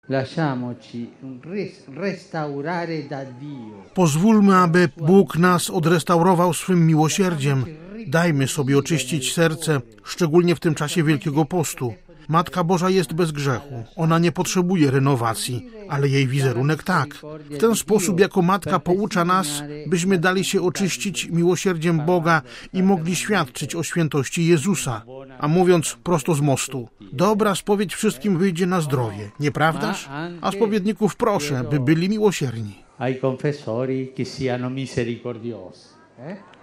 Pozwólmy, aby Bóg nas odrestaurował swym miłosierdziem. Dajmy sobie oczyścić serce, szczególnie w tym czasie Wielkiego Postu. Matka Boża jest bez grzechu. Ona nie potrzebuje renowacji, ale jej wizerunek tak. W ten sposób jako Matka poucza nas, byśmy dali się oczyścić miłosierdziem Boga i mogli świadczyć o świętości Jezusa. A mówiąc prosto z mostu, dobra spowiedź wszystkim wyjdzie na zdrowie, nieprawdaż? A spowiedników proszę, by byli miłosierni. Ai confessori che siano misericordiosi.